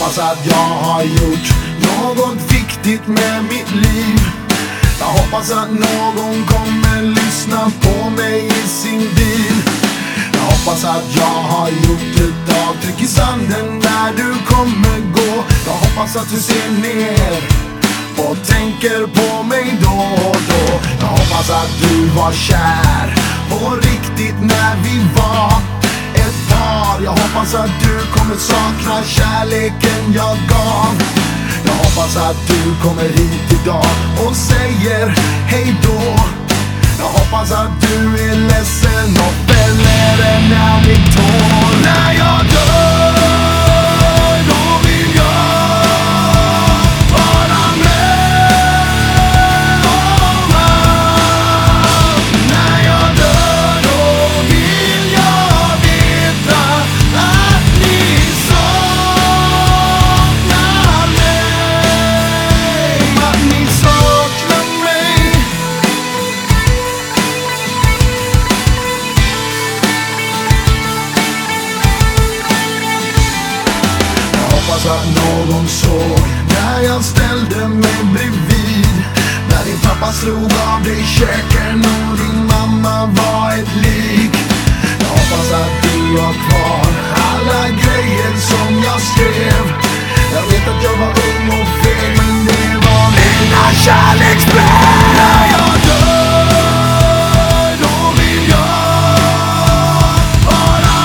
hoppas att jag har gjort något viktigt med mitt liv. Jag hoppas att någon kommer lyssna på mig i sin bil. Jag hoppas att jag har gjort ett avtryck i sanden där du kommer gå. Jag hoppas att du ser ner och tänker på mig då och då. Jag hoppas att du var kär på riktigt när vi var ett par. Jag hoppas att du kommer sakna kärleken jag gav. Jag hoppas att du kommer hit idag och säger hej då. Jag hoppas att du är ledsen och fäller en ärlig tår. När jag dör, då vill jag vara med om allt. När jag dör, då vill jag veta att ni saknar mig. Att ni saknar mig. Hoppas att någon såg när jag ställde mig bredvid. När din pappa slog av dig käken och din mamma var ett lik. Jag hoppas att du har kvar alla grejer som jag skrev. Jag vet att jag var ung och feg, men det var mina kärleksbrev. När jag dör, då vill jag vara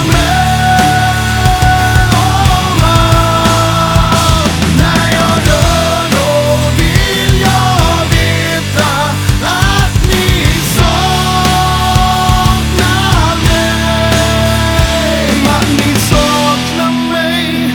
med om allt. När jag dör, då vill jag veta att ni saknar mig. Att ni saknar mig.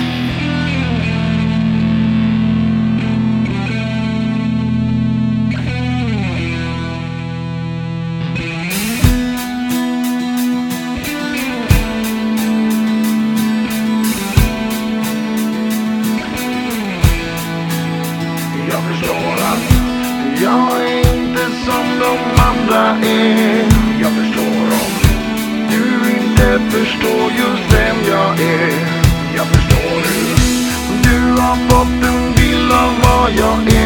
Jag förstår att jag är inte som de andra är. Jag förstår om du inte förstår just vem jag är. Jag förstår hur du har fått en bild av vad jag är.